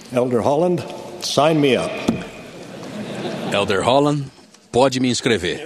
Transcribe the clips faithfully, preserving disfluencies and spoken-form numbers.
Elder Holland, sign me up. Elder Holland, pode me inscrever.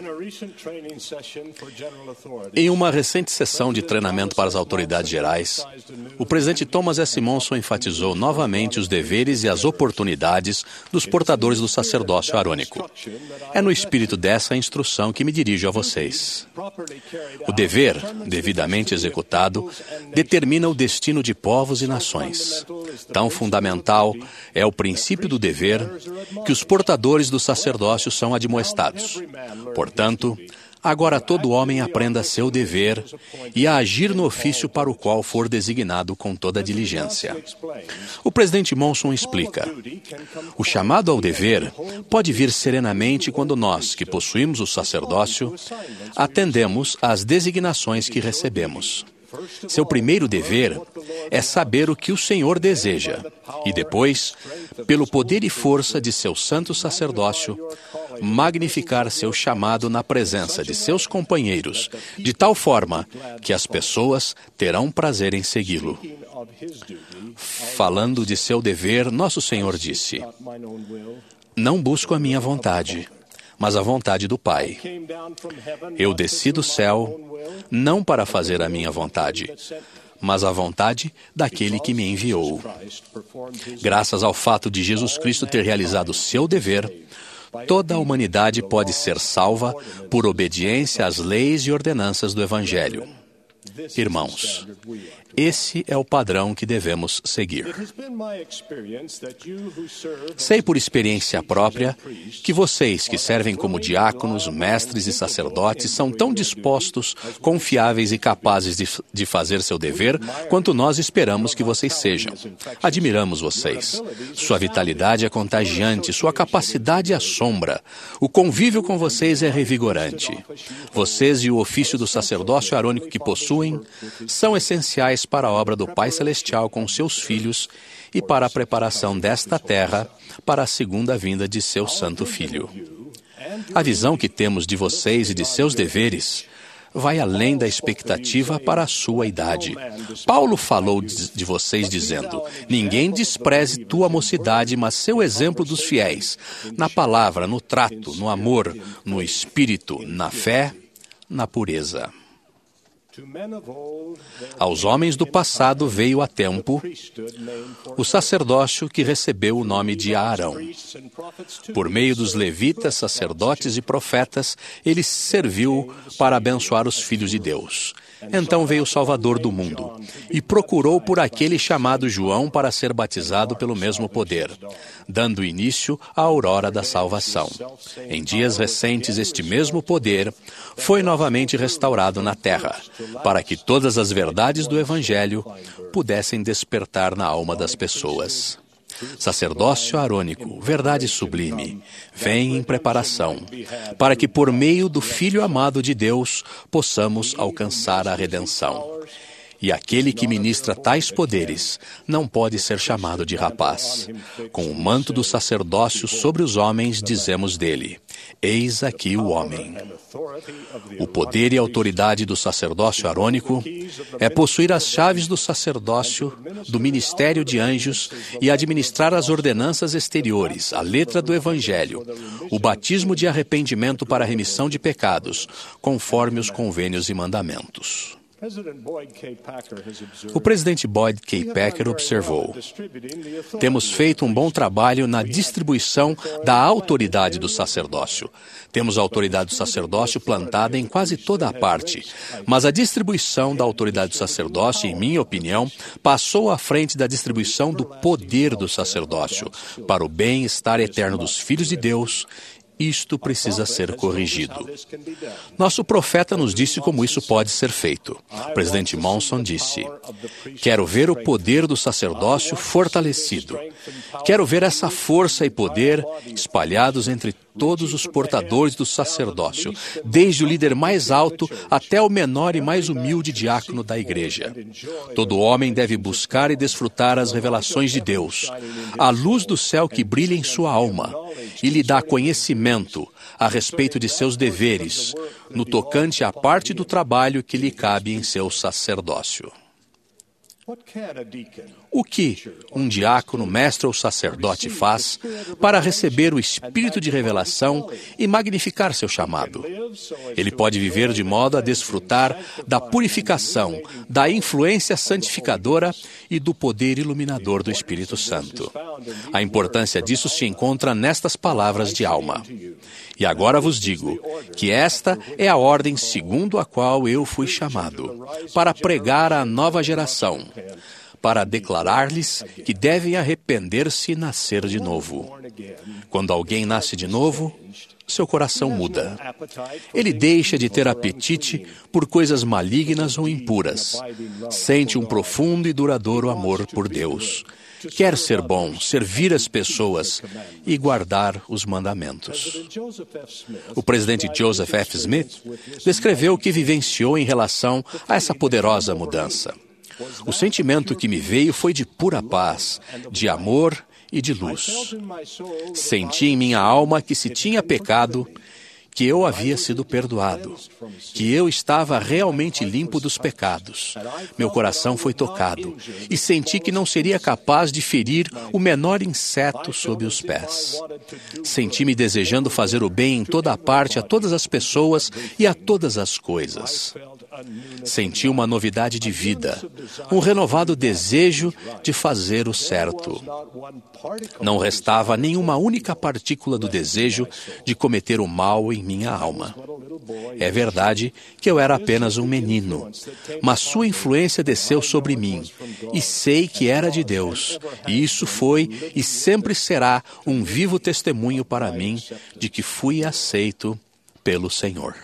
Em uma recente sessão de treinamento para as autoridades gerais, o presidente Thomas S. Monson enfatizou novamente os deveres e as oportunidades dos portadores do sacerdócio arônico. É no espírito dessa instrução que me dirijo a vocês. O dever, devidamente executado, determina o destino de povos e nações. Tão fundamental é o princípio do dever que os portadores do sacerdócio são admoestados. Portanto, agora todo homem aprenda seu dever e a agir no ofício para o qual for designado com toda diligência. O presidente Monson explica: o chamado ao dever pode vir serenamente quando nós, que possuímos o sacerdócio, atendemos às designações que recebemos. Seu primeiro dever é saber o que o Senhor deseja e depois, pelo poder e força de seu santo sacerdócio, magnificar seu chamado na presença de seus companheiros, de tal forma que as pessoas terão prazer em segui-lo. Falando de seu dever, nosso Senhor disse: não busco a minha vontade, mas a vontade do Pai. Eu desci do céu não para fazer a minha vontade, mas a vontade daquele que me enviou. Graças ao fato de Jesus Cristo ter realizado seu dever, toda a humanidade pode ser salva por obediência às leis e ordenanças do Evangelho. Irmãos, esse é o padrão que devemos seguir. Sei por experiência própria que vocês que servem como diáconos, mestres e sacerdotes são tão dispostos, confiáveis e capazes de, de fazer seu dever quanto nós esperamos que vocês sejam. Admiramos vocês. Sua vitalidade é contagiante, sua capacidade assombra. O convívio com vocês é revigorante. Vocês e o ofício do sacerdócio arônico que possuem são essenciais para a obra do Pai Celestial com seus filhos e para a preparação desta terra para a segunda vinda de seu Santo Filho. A visão que temos de vocês e de seus deveres vai além da expectativa para a sua idade. Paulo falou de vocês dizendo: ninguém despreze tua mocidade, mas seu exemplo dos fiéis, na palavra, no trato, no amor, no espírito, na fé, na pureza. Aos homens do passado veio a tempo o sacerdócio que recebeu o nome de Arão. Por meio dos levitas, sacerdotes e profetas, ele serviu para abençoar os filhos de Deus. Então veio o Salvador do mundo e procurou por aquele chamado João para ser batizado pelo mesmo poder, dando início à aurora da salvação. Em dias recentes, este mesmo poder foi novamente restaurado na terra, para que todas as verdades do Evangelho pudessem despertar na alma das pessoas. Sacerdócio arônico, verdade sublime, vem em preparação, para que por meio do Filho amado de Deus possamos alcançar a redenção. E aquele que ministra tais poderes não pode ser chamado de rapaz. Com o manto do sacerdócio sobre os homens, dizemos dele: eis aqui o homem. O poder e autoridade do sacerdócio arônico é possuir as chaves do sacerdócio, do ministério de anjos e administrar as ordenanças exteriores, a letra do Evangelho, o batismo de arrependimento para a remissão de pecados, conforme os convênios e mandamentos. O presidente Boyd K. Packer observou: temos feito um bom trabalho na distribuição da autoridade do sacerdócio. Temos a autoridade do sacerdócio plantada em quase toda a parte, mas a distribuição da autoridade do sacerdócio, em minha opinião, passou à frente da distribuição do poder do sacerdócio para o bem-estar eterno dos filhos de Deus. Isto precisa ser corrigido. Nosso profeta nos disse como isso pode ser feito. O presidente Monson disse: quero ver o poder do sacerdócio fortalecido. Quero ver essa força e poder espalhados entre todos os portadores do sacerdócio, desde o líder mais alto até o menor e mais humilde diácono da igreja. Todo homem deve buscar e desfrutar as revelações de Deus, a luz do céu que brilha em sua alma, e lhe dá conhecimento a respeito de seus deveres, no tocante à parte do trabalho que lhe cabe em seu sacerdócio. O que um diácono, mestre ou sacerdote faz para receber o espírito de revelação e magnificar seu chamado? Ele pode viver de modo a desfrutar da purificação, da influência santificadora e do poder iluminador do Espírito Santo. A importância disso se encontra nestas palavras de Alma. E agora vos digo que esta é a ordem segundo a qual eu fui chamado, para pregar à nova geração, para declarar-lhes que devem arrepender-se e nascer de novo. Quando alguém nasce de novo, seu coração muda. Ele deixa de ter apetite por coisas malignas ou impuras. Sente um profundo e duradouro amor por Deus. Quer ser bom, servir as pessoas e guardar os mandamentos. O presidente Joseph F. Smith descreveu o que vivenciou em relação a essa poderosa mudança. O sentimento que me veio foi de pura paz, de amor e de luz. Senti em minha alma que se tinha pecado, que eu havia sido perdoado, que eu estava realmente limpo dos pecados. Meu coração foi tocado e senti que não seria capaz de ferir o menor inseto sob os pés. Senti-me desejando fazer o bem em toda a parte a todas as pessoas e a todas as coisas. Senti uma novidade de vida, um renovado desejo de fazer o certo. Não restava nenhuma única partícula do desejo de cometer o mal em minha alma. É verdade que eu era apenas um menino, mas sua influência desceu sobre mim, e sei que era de Deus, e isso foi e sempre será um vivo testemunho para mim de que fui aceito pelo Senhor.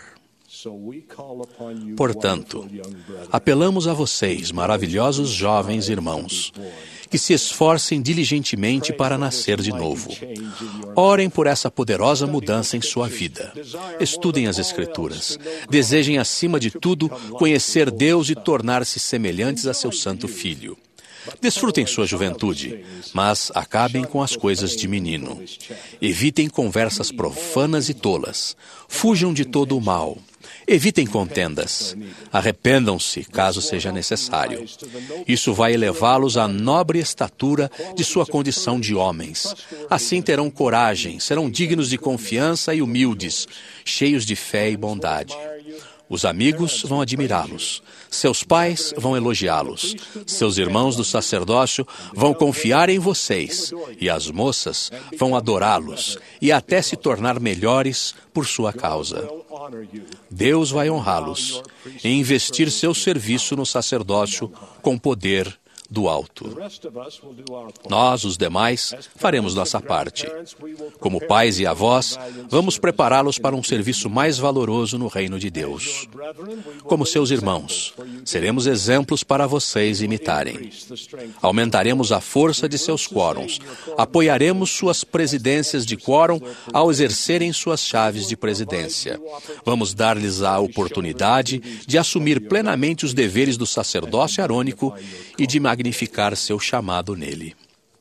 Portanto, apelamos a vocês, maravilhosos jovens irmãos, que se esforcem diligentemente para nascer de novo. Orem por essa poderosa mudança em sua vida. Estudem as Escrituras. Desejem, acima de tudo, conhecer Deus e tornar-se semelhantes a seu Santo Filho. Desfrutem sua juventude, mas acabem com as coisas de menino. Evitem conversas profanas e tolas. Fujam de todo o mal. Evitem contendas. Arrependam-se, caso seja necessário. Isso vai elevá-los à nobre estatura de sua condição de homens. Assim terão coragem, serão dignos de confiança e humildes, cheios de fé e bondade. Os amigos vão admirá-los. Seus pais vão elogiá-los. Seus irmãos do sacerdócio vão confiar em vocês. E as moças vão adorá-los e até se tornar melhores por sua causa. Deus vai honrá-los e investir seu serviço no sacerdócio com poder do alto. Nós, os demais, faremos nossa parte. Como pais e avós, vamos prepará-los para um serviço mais valoroso no reino de Deus. Como seus irmãos, seremos exemplos para vocês imitarem. Aumentaremos a força de seus quórums, apoiaremos suas presidências de quórum ao exercerem suas chaves de presidência. Vamos dar-lhes a oportunidade de assumir plenamente os deveres do sacerdócio arônico e de magnificar seu chamado nele.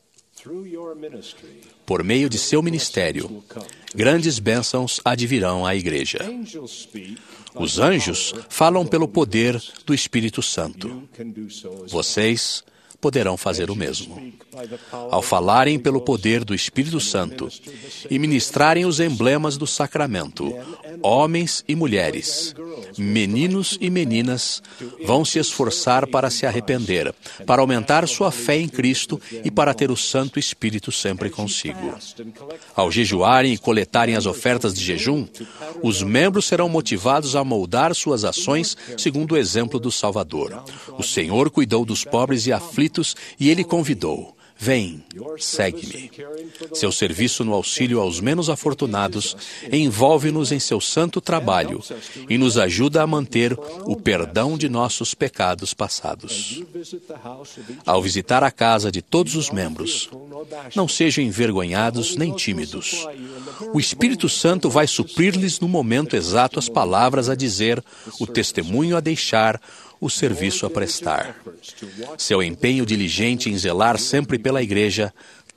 Por meio de seu ministério, grandes bênçãos advirão à igreja. Os anjos falam pelo poder do Espírito Santo. Vocês poderão fazer o mesmo. Ao falarem pelo poder do Espírito Santo e ministrarem os emblemas do sacramento, homens e mulheres, meninos e meninas vão se esforçar para se arrepender, para aumentar sua fé em Cristo e para ter o Santo Espírito sempre consigo. Ao jejuarem e coletarem as ofertas de jejum, os membros serão motivados a moldar suas ações segundo o exemplo do Salvador. O Senhor cuidou dos pobres e aflitos e Ele convidou: vem, segue-me. Seu serviço no auxílio aos menos afortunados envolve-nos em seu santo trabalho e nos ajuda a manter o perdão de nossos pecados passados. Ao visitar a casa de todos os membros, não sejam envergonhados nem tímidos. O Espírito Santo vai suprir-lhes no momento exato as palavras a dizer, o testemunho a deixar, o serviço a prestar. Seu empenho diligente em zelar sempre pela igreja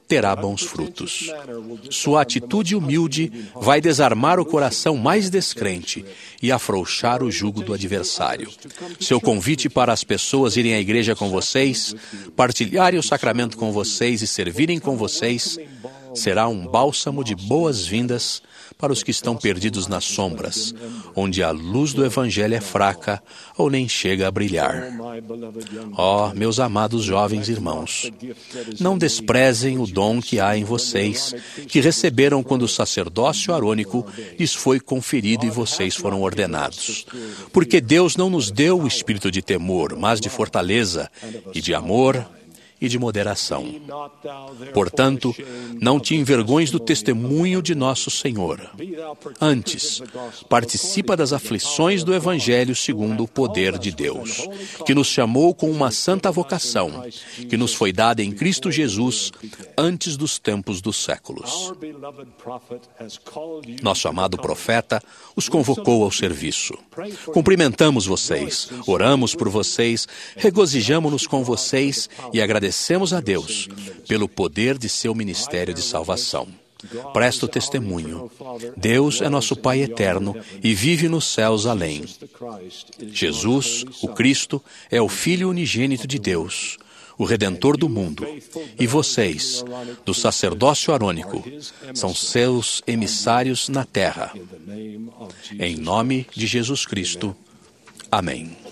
terá bons frutos. Sua atitude humilde vai desarmar o coração mais descrente e afrouxar o jugo do adversário. Seu convite para as pessoas irem à igreja com vocês, partilharem o sacramento com vocês e servirem com vocês, será um bálsamo de boas-vindas para os que estão perdidos nas sombras, onde a luz do Evangelho é fraca ou nem chega a brilhar. Ó, oh, meus amados jovens irmãos, não desprezem o dom que há em vocês, que receberam quando o sacerdócio arônico lhes foi conferido e vocês foram ordenados. Porque Deus não nos deu o espírito de temor, mas de fortaleza e de amor e de moderação. Portanto, não te envergonhes do testemunho de nosso Senhor. Antes, participa das aflições do Evangelho segundo o poder de Deus, que nos chamou com uma santa vocação, que nos foi dada em Cristo Jesus antes dos tempos dos séculos. Nosso amado profeta os convocou ao serviço. Cumprimentamos vocês, oramos por vocês, regozijamo-nos com vocês e agradecemos Agradecemos a Deus pelo poder de seu ministério de salvação. Presto testemunho. Deus é nosso Pai eterno e vive nos céus além. Jesus, o Cristo, é o Filho unigênito de Deus, o Redentor do mundo. E vocês, do sacerdócio arônico, são seus emissários na terra. Em nome de Jesus Cristo. Amém.